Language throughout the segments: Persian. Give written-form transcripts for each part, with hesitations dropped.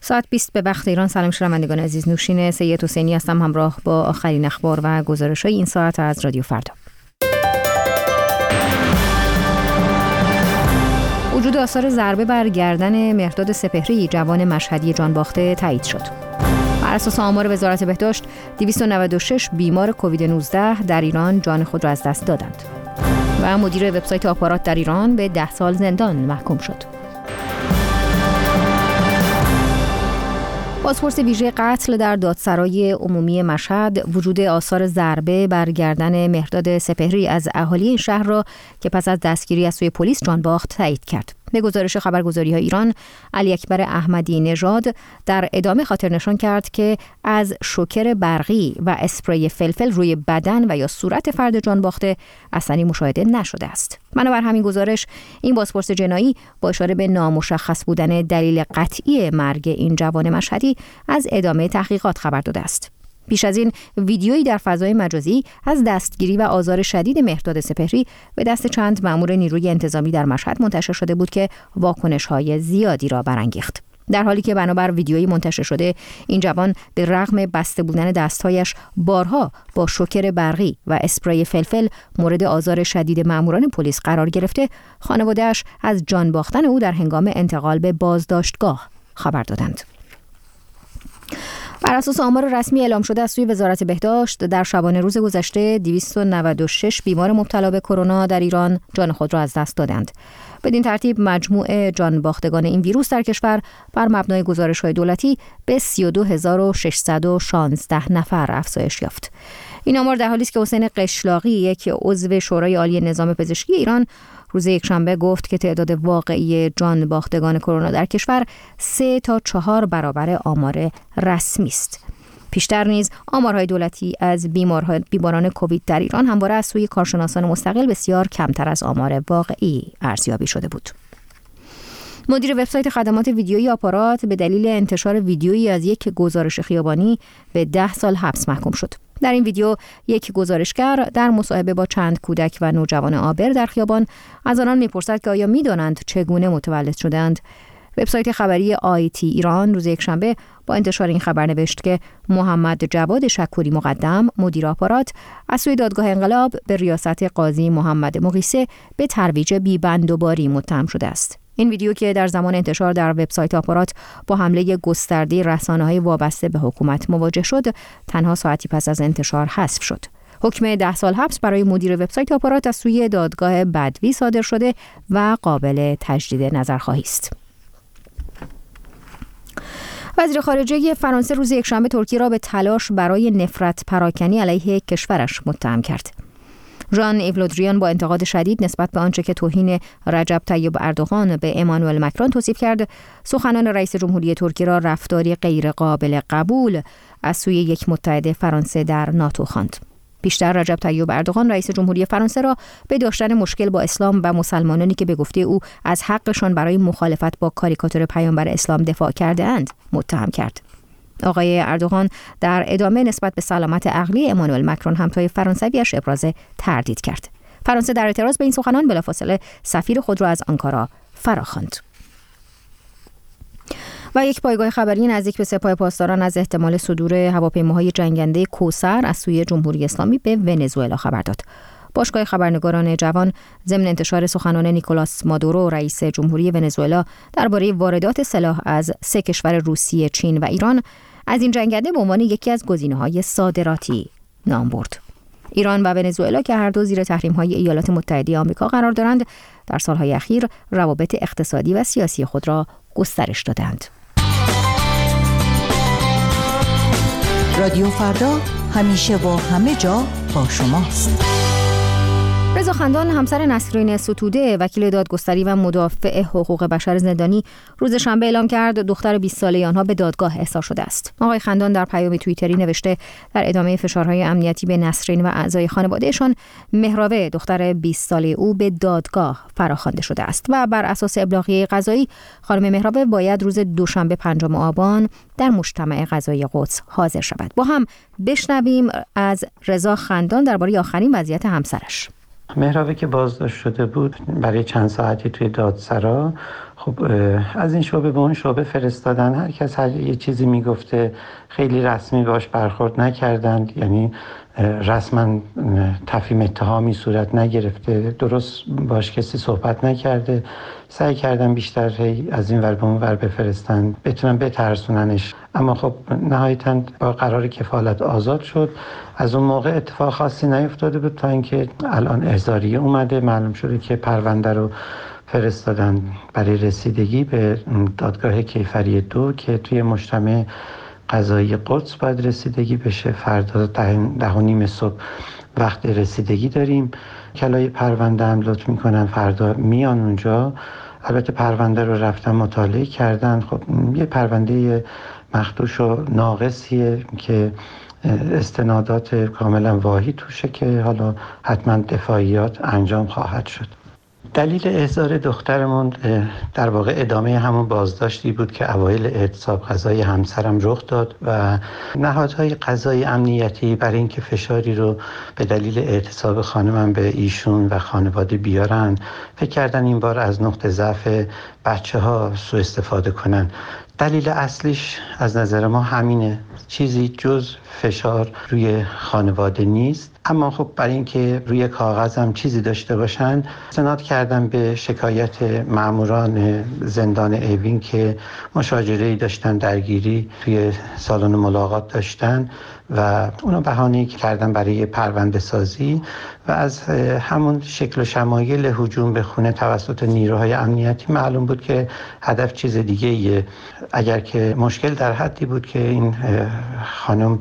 ساعت 20 به وقت ایران. سلام شنوندگان عزیز، نوشین سید حسینی هستم همراه با آخرین اخبار و گزارش‌های این ساعت از رادیو فردا. وجود آثار ضربه بر گردن مهرداد سپهری جوان مشهدی جانباخته تایید شد. بر اساس آمار وزارت بهداشت 296 بیمار کووید 19 در ایران جان خود را از دست دادند و مدیر وبسایت آپارات در ایران به 10 سال زندان محکوم شد. بازپرس ویژه قتل در دادسرای عمومی مشهد وجود آثار ضربه بر گردن مهرداد سپهری از اهالی این شهر را که پس از دستگیری از سوی پلیس جانباخت تایید کرد. به گزارش خبرگزاری‌های ایران، علی اکبر احمدی نژاد در ادامه خاطر نشان کرد که از شوکر برقی و اسپری فلفل روی بدن و یا صورت فرد جانباخته اثری مشاهده نشده است. بنابر همین گزارش، این بازپرس جنایی با اشاره به نامشخص بودن دلیل قطعی مرگ این جوان مشهدی از ادامه تحقیقات خبر داده است. پیش از این ویدیویی در فضای مجازی از دستگیری و آزار شدید مهرداد سپهری به دست چند مأمور نیروی انتظامی در مشهد منتشر شده بود که واکنش‌های زیادی را برانگیخت. در حالی که بنابر ویدیویی منتشر شده، این جوان به رغم بسته بودن دستهایش بارها با شوکر برقی و اسپری فلفل مورد آزار شدید مأموران پلیس قرار گرفته، خانواده‌اش از جان باختن او در هنگام انتقال به بازداشتگاه خبر دادند. بر اساس آمار رسمی اعلام شده از سوی وزارت بهداشت، در شبانه روز گذشته 296 بیمار مبتلا به کرونا در ایران جان خود را از دست دادند. بدین ترتیب مجموع جان باختگان این ویروس در کشور بر مبنای گزارش‌های دولتی به 32616 نفر افزایش یافت. این آمار در حالی است که حسین قشلاقی، یک عضو شورای عالی نظام پزشکی ایران، روز یکشنبه گفت که تعداد واقعی جان باختگان کرونا در کشور 3 تا 4 برابر آمار رسمی است. پیشتر نیز آمارهای دولتی از بیماران کووید در ایران همواره از سوی کارشناسان مستقل بسیار کمتر از آمار واقعی ارزیابی شده بود. مدیر وبسایت خدمات ویدیویی آپارات به دلیل انتشار ویدیویی از یک گزارش خیابانی به 10 سال حبس محکوم شد. در این ویدیو یک گزارشگر در مصاحبه با چند کودک و نوجوان عابر در خیابان از آنان می‌پرسد که آیا می‌دانند چگونه متولد شدند. وبسایت خبری آیتی ایران روز یکشنبه با انتشار این خبر نوشت که محمد جواد شکوری مقدم، مدیر آپارات، از سوی دادگاه انقلاب به ریاست قاضی محمد مقیسه به ترویج بی‌بندوباری متهم شده است. این ویدیو که در زمان انتشار در وبسایت آپارات با حمله گسترده رسانه‌های وابسته به حکومت مواجه شد، تنها ساعتی پس از انتشار حذف شد. حکم 10 سال حبس برای مدیر وبسایت آپارات از سوی دادگاه بدوی صادر شده و قابل تجدید نظرخواهی است. وزیر خارجه فرانسه روز یکشنبه ترکیه را به تلاش برای نفرت پراکنی علیه کشورش متهم کرد. ژان ایو له دریان با انتقاد شدید نسبت به آنچه که توهین رجب طیب اردوغان به امانوئل مکرون توصیف کرد، سخنان رئیس جمهوری ترکیه را رفتاری غیر قابل قبول از سوی یک متحد فرانسه در ناتو خواند. بیشتر رجب طیب اردوغان رئیس جمهوری فرانسه را به داشتن مشکل با اسلام و مسلمانانی که به گفته او از حقشان برای مخالفت با کاریکاتور پیامبر اسلام دفاع کرده‌اند متهم کرد. آقای اردوغان در ادامه نسبت به سلامت عقلی امانوئل مکرون همتای فرانسویش ابراز تردید کرد. فرانسه در اعتراض به این سخنان بلافاصله سفیر خود را از آنکارا فراخواند. و یک پایگاه خبری نزدیک به سپاه پاسداران از احتمال صدور هواپیماهای جنگنده کوثر از سوی جمهوری اسلامی به ونزوئلا خبر داد. باشگاه خبرنگاران جوان ضمن انتشار سخنان نیکولاس مادورو رئیس جمهوری ونزوئلا درباره واردات سلاح از 3 کشور روسیه، چین و ایران از این جنگنده به عنوان یکی از گزینه‌های صادراتی نام برد. ایران و ونزوئلا که هر دو زیر تحریم‌های ایالات متحده آمریکا قرار دارند، در سال‌های اخیر روابط اقتصادی و سیاسی خود را گسترش دادند. رادیو فردا همیشه و همه جا با شماست. رضا خندان همسر نسرین ستوده وکیل دادگستری و مدافع حقوق بشر زندانی روز شنبه اعلام کرد دختر 20 ساله آنها به دادگاه احضار شده است. آقای خندان در پیام توییتری نوشته در ادامه فشارهای امنیتی به نسرین و اعضای خانوادهشان، مهراوه دختر 20 ساله او به دادگاه فراخوانده شده است و بر اساس ابلاغیه قضایی خانم مهراوه باید روز دوشنبه 5 آبان در مجتمع قضایی قدس حاضر شود. با هم بشنویم از رضا خندان درباره آخرین وضعیت همسرش. مهراوه که بازداشت شده بود برای چند ساعتی توی دادسرا خب از این شعبه به اون شعبه فرستادن، هر کس هر یه چیزی میگفته، خیلی رسمی باش برخورد نکردند، یعنی رسما تفهیم اتهامی صورت نگرفته، درست باش کسی صحبت نکرده، سعی کردن بیشتر از این ور به اون ور بفرستن بتونن بترسوننش، اما خب نهایتاً با قرار کفالت آزاد شد. از اون موقع اتفاق خاصی نیفتاده بود تا اینکه الان احضاریه اومده، معلوم شده که پرونده رو فرستادن برای رسیدگی به دادگاه کیفری 2 که توی مجتمع قضایی قدس باید رسیدگی بشه. فردا 10:30 صبح وقت رسیدگی داریم. کلای پرونده هم لطف میکنن فردا میان اونجا. البته پرونده رو رفتن مطالعه کردن. خب یه پرونده مخدوش و ناقصیه که استنادات کاملا واهی توشه که حالا حتما دفاعیات انجام خواهد شد. دلیل احضار دخترمون در واقع ادامه همون بازداشتی بود که اوایل اعتصاب قضایی همسرم رخ داد و نهادهای قضایی امنیتی برای اینکه فشاری رو به دلیل اعتصاب خانمم به ایشون و خانواده بیارن، فکر کردن این بار از نقطه ضعف بچه‌ها سوء استفاده کنن. دلیل اصلیش از نظر ما همینه، چیزی جز فشار روی خانواده نیست. اما خب برای اینکه روی کاغذ هم چیزی داشته باشن، استناد کردن به شکایت ماموران زندان اوین که مشاجره‌ای داشتن، درگیری توی سالن ملاقات داشتن و اونو بهانه‌ای کردن برای پرونده سازی و از همون شکل و شمایل هجوم به خونه توسط نیروهای امنیتی معلوم بود که هدف چیز دیگه ایه. اگر که مشکل در حدی بود که این خانم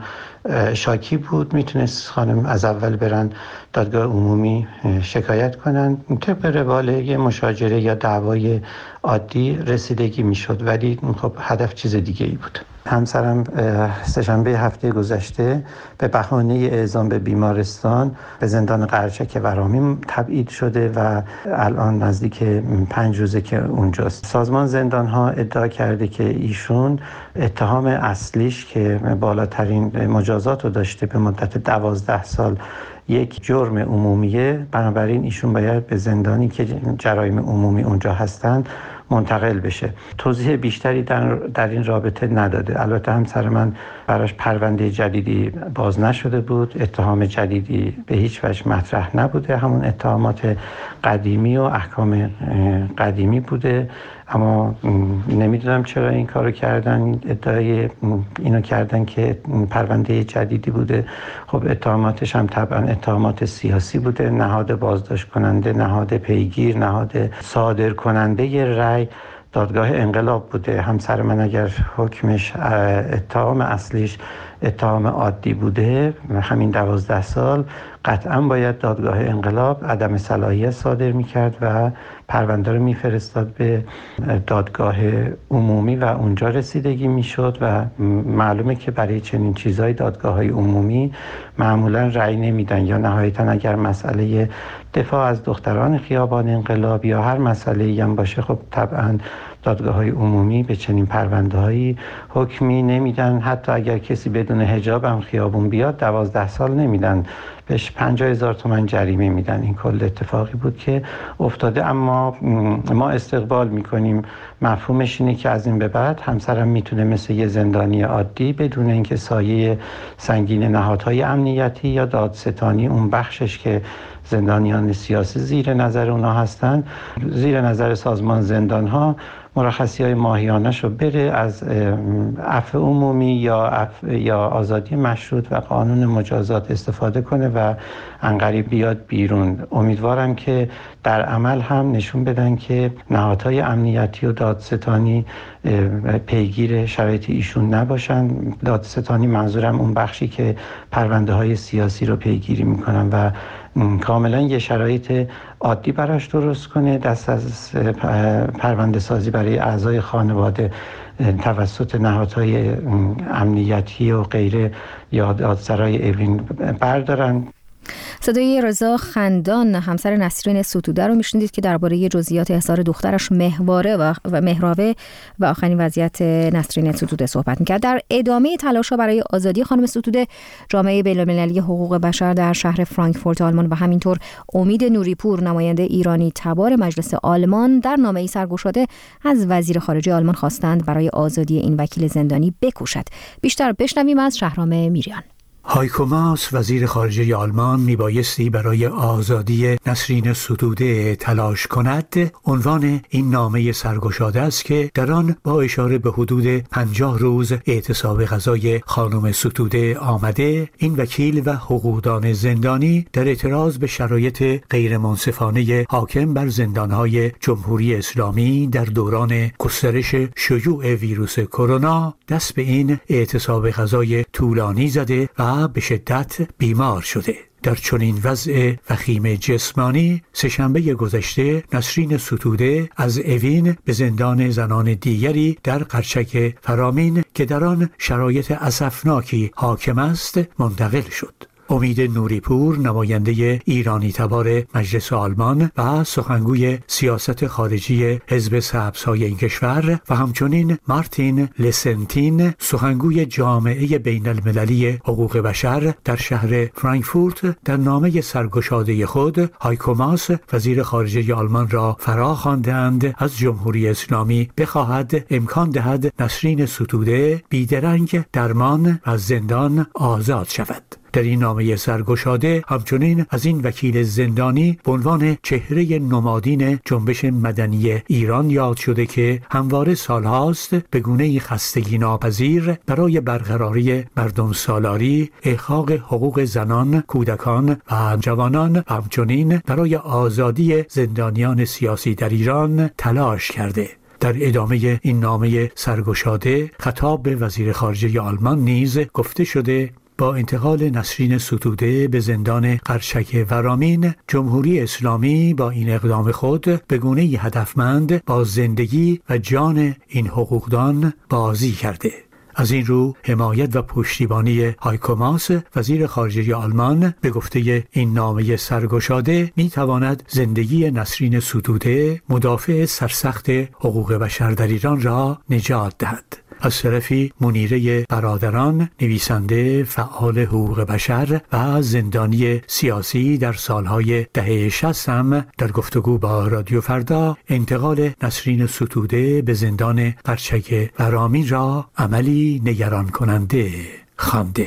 شاکی بود، میتونست خانم از اول برن دادگاه عمومی شکایت کنن، طبق روال یه مشاجره یا دعوای عادی رسیدگی میشد، ولی خب هدف چیز دیگه ای بود. همسرم سه‌شنبه هفته گذشته به بهانه اعزام به بیمارستان به زندان قرچک ورامین تبعید شده و الان نزدیک 5 روزه که اونجاست. سازمان زندان‌ها ادعا کرده که ایشون اتهام اصلیش که بالاترین مجازات رو داشته به مدت 12 سال یک جرم عمومیه، بنابراین ایشون باید به زندانی که جرایم عمومی اونجا هستن منتقل بشه. توضیح بیشتری در این رابطه نداده. البته همسر من براش پرونده جدیدی باز نشده بود، اتهام جدیدی به هیچ وجه مطرح نبوده، همون اتهامات قدیمی و احکام قدیمی بوده. اما نمیدونم چرا این کارو کردن، ادعای اینو کردن که پرونده جدیدی بوده. خب اتهاماتش هم طبعا اتهامات سیاسی بوده، نهاد بازداشت کننده، نهاد پیگیر، نهاد صادر کننده رأی دادگاه انقلاب بوده. همسر من اگر حکمش اتهام اصلیش اتهام عادی بوده، همین 12 سال، قطعا باید دادگاه انقلاب عدم صلاحیت صادر میکرد و پرونده رو میفرستاد به دادگاه عمومی و اونجا رسیدگی میشد و معلومه که برای چنین چیزهای دادگاه‌های عمومی معمولا رأی نمیدن، یا نهایتا اگر مسئله دفاع از دختران خیابان انقلاب یا هر مسئله‌ای هم باشه، خب طبعا دادگاه‌های عمومی به چنین پرونده‌هایی حکمی نمیدن. حتی اگر کسی بدون حجاب هم خیابون بیاد 12 سال نمیدن، بهش 50,000 تومان جریمه میدن. این کل اتفاقی بود که افتاده. اما ما استقبال میکنیم، مفهومش اینه که از این به بعد همسرم میتونه مثل یه زندانی عادی بدون اینکه سایه سنگین نهادهای امنیتی یا دادستانی، اون بخشش که زندانیان سیاسی زیر نظر اونا هستن، زیر نظر سازمان زندان‌ها مرخصی‌های ماهیانه‌شو بره، از عفو عمومی یا آزادی مشروط و قانون مجازات استفاده کنه و عنقریب بیاد بیرون. امیدوارم که در عمل هم نشون بدن که نهادهای امنیتی و دادستانی پیگیر شرایط ایشون نباشن. دادستانی منظورم اون بخشی که پرونده‌های سیاسی رو پیگیری میکنن و کاملا یه شرایط عادی براش درست کنه، دست از پرونده سازی برای اعضای خانواده توسط نهادهای امنیتی و غیره یا دادسرای اوین بردارن. صدای رضا خندان همسر نسرین ستوده رو میشنیدید که درباره جزئیات احضار دخترش مهواره و مهراوه و آخرین وضعیت نسرین ستوده صحبت میکرد. در ادامه تلاش‌ها برای آزادی خانم ستوده، جامعه بین‌المللی حقوق بشر در شهر فرانکفورت آلمان و همینطور امید نوریپور، نماینده ایرانی تبار مجلس آلمان، در نامه‌ای سرگشاده از وزیر خارجه آلمان خواستند برای آزادی این وکیل زندانی بکوشد. بیشتر بشنویم از شهرام میریان. هایکو ماس وزیر خارجه آلمان میبایستی برای آزادی نسرین ستوده تلاش کند. عنوان این نامه سرگشاده است که در آن با اشاره به حدود 50 روز اعتصاب غذای خانم ستوده آمده، این وکیل و حقوقدان زندانی در اعتراض به شرایط غیر منصفانه حاکم بر زندانهای جمهوری اسلامی در دوران گسترش شیوع ویروس کرونا دست به این اعتصاب غذای طولانی زده و به شدت بیمار شده. در چنین وضع وخیم جسمانی سه‌شنبه گذشته نسرین ستوده از اوین به زندان زنان دیگری در قرچک فرامین که در آن شرایط اسفناکی حاکم است منتقل شد. امید نوریپور، نماینده ایرانی تبار مجلس آلمان و سخنگوی سیاست خارجی حزب سبزهای این کشور و همچنین مارتین لسنتین، سخنگوی جامعه بین المللی حقوق بشر در شهر فرانکفورت، در نامه سرگشاده خود هایکو ماس وزیر خارجه آلمان را فرا خواندند از جمهوری اسلامی بخواهد امکان دهد نسرین ستوده بیدرنگ درمان و زندان آزاد شود. در این نامه سرگشاده همچنین از این وکیل زندانی به عنوان چهره نمادین جنبش مدنی ایران یاد شده که همواره سالهاست به گونه‌ای خستگی ناپذیر برای برقراری مردم سالاری، احقاق حقوق زنان، کودکان و جوانان و همچنین برای آزادی زندانیان سیاسی در ایران تلاش کرده. در ادامه این نامه سرگشاده خطاب به وزیر خارجه آلمان نیز گفته شده با انتقال نسرین ستوده به زندان قرچک ورامین، جمهوری اسلامی با این اقدام خود به گونه‌ای هدفمند با زندگی و جان این حقوقدان بازی کرده. از این رو حمایت و پشتیبانی هایکو ماس وزیر خارجه آلمان به گفته این نامه سرگشاده می تواند زندگی نسرین ستوده، مدافع سرسخت حقوق بشر در ایران را نجات دهد. از طرفی منیره برادران، نویسنده فعال حقوق بشر و زندانی سیاسی در سالهای دهه 60 هم در گفتگو با رادیو فردا انتقال نسرین ستوده به زندان قرچک ورامین را عملی نگران کننده خوانده.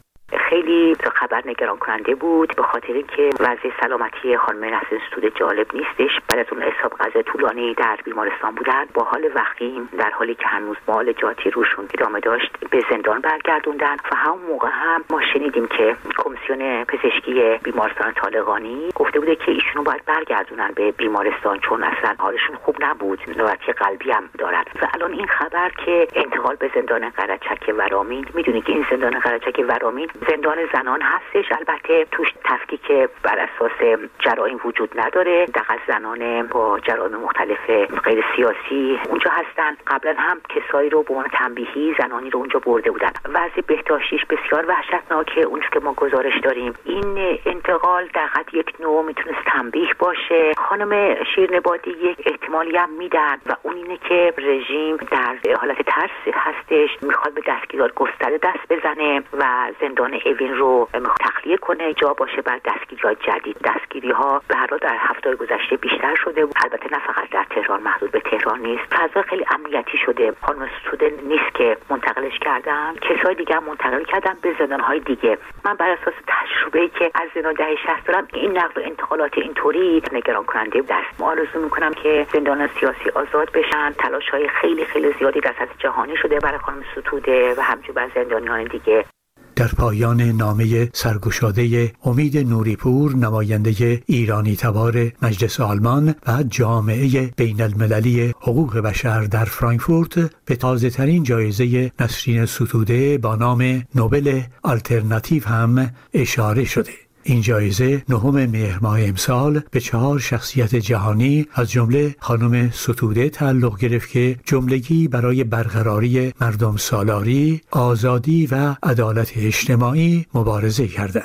خیلی خبر نگران کننده بود، به خاطر اینکه وضع سلامتی خانم نسرین ستوده جالب نیستش. بعد از اون اعتصاب غذای طولانی در بیمارستان بودن، با حال وخیم، در حالی که هنوز معالجاتی روشون ادامه داشت، به زندان برگردوندن و همون موقع هم ما شنیدیم که کمیسیون پزشکی بیمارستان طالقانی گفته بوده که ایشونو باید برگردونن به بیمارستان چون اصلا حالشون خوب نبود، نوبتی قلبی هم دارن. و الان این خبر که انتقال به زندان قرچک ورامین، میدونید که این زندان قرچک ورامین زندان زنان هستش، البته توش تفکیک بر اساس جرایم وجود نداره. دقیقاً زنان با جرایم مختلف غیر سیاسی اونجا هستن. قبلا هم کسایی رو به عنوان تنبیهی زنانی رو اونجا برده بودن. وضع بهداشتیش بسیار وحشتناکه. اونجا که ما گزارش داریم این انتقال دقیقاً یک نوع میتونست تنبیه باشه. خانم شیرین بادی یک احتمالی هم میدن و اون اینه که رژیم در حالت ترس هستش، میخواد به دستگیری گسترده دست بزنه و زندان اوین رو تخلیه کنه، جا باشه بر دستگیری‌های جدید. دستگیری‌ها به هر حال در هفته‌های گذشته بیشتر شده، البته نه فقط در تهران، محدود به تهران نیست. فضا خیلی امنیتی شده. خانم ستوده نیست که منتقلش کردن، کسای دیگه هم منتقل کردن به زندان‌های دیگه. من بر اساس تجربه‌ای که از زندان دهه 60 دارم، این نقل و انتقالات اینطوری نگران کننده است. ما آرزو می‌کنم که زندانیان سیاسی آزاد بشن. تلاش‌های خیلی زیادی در سطح جهانی شده برای خانم ستوده و همچنین برای زندانیان دیگه. در پایان نامه سرگشاده امید نوریپور، نماینده ایرانی تبار مجلس آلمان و جامعه بین المللی حقوق بشر در فرانکفورت، به تازه ترین جایزه نسرین ستوده با نام نوبل آلترناتیو هم اشاره شده. این جایزه 9 مهر ماه امسال به 4 شخصیت جهانی از جمله خانم ستوده تعلق گرفت که جملگی برای برقراری مردم سالاری، آزادی و عدالت اجتماعی مبارزه کردند.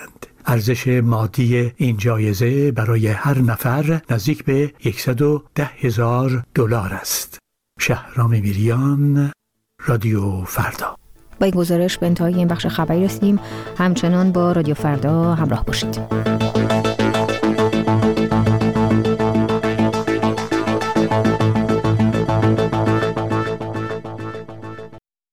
ارزش مادی این جایزه برای هر نفر نزدیک به $110,000 است. شهرام میریان، رادیو فردا. با این گزارش به انتهای این بخش خبری رسیدیم. همچنان با رادیو فردا همراه باشید.